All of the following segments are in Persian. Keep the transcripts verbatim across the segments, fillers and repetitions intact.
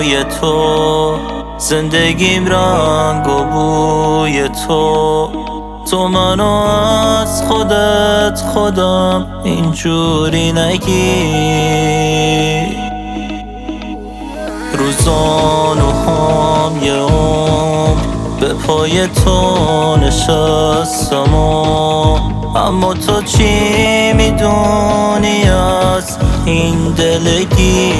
موهای تو، زندگیم رنگ و بوی تو. تو منو از خودت خودم اینجوری نگی. روزانو هم یه عمر به پای تو نشستم، اما تو چی میدونی از این دلگی؟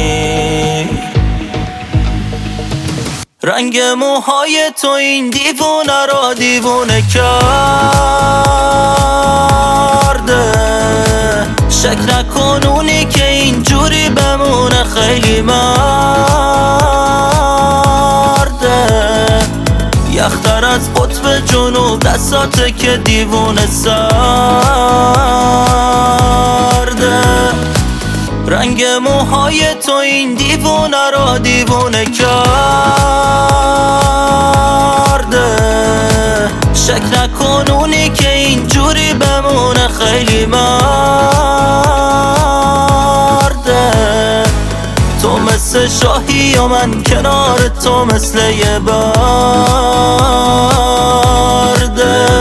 رنگ موهای تو این دیوونه را دیوونه کرده. شک نکن اونی که اینجوری بمونه خیلی مرده. یختر از قطب جنوب دستاته که دیوونه سرده. رنگ موهای تو این دیوونه را دیوونه کرده. شک نکن اونی که اینجوری بمونه خیلی مرده. تو مثل شاهی و من کنار تو مثل یه برده.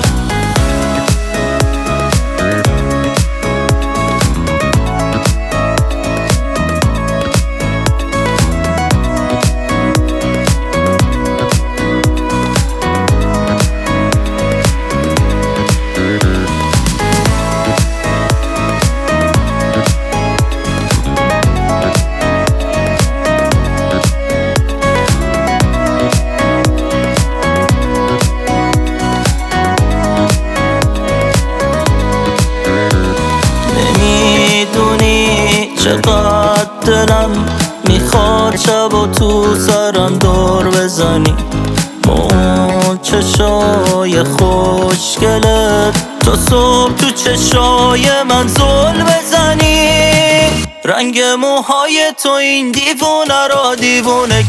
چقدر دلم میخواد شب و تو سرم دور بزنی. اون چشای خوشگلت تا صبح تو چشای من زل بزنی. رنگ موهای تو این دیوونه را دیوونه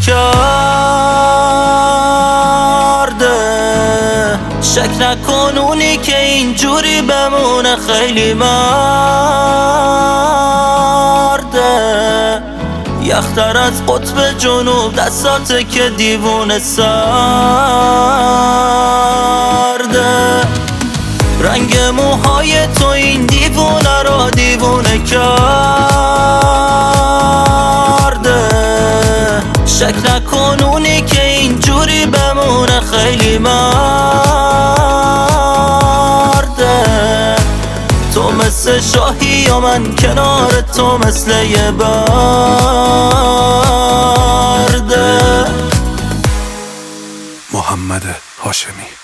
کرده. شک نکن اونی که اینجوری بمونه خیلی مرده. یختر از قطب جنوب دستاته که دیوونه سرده. رنگ موهای تو این دیوونه را دیوونه کرده. شک نکن اونی که اینجوری بمونه خیلی مرده. تو مثل شاهی و من کنار تو مثل یه برده. محمد هاشمی.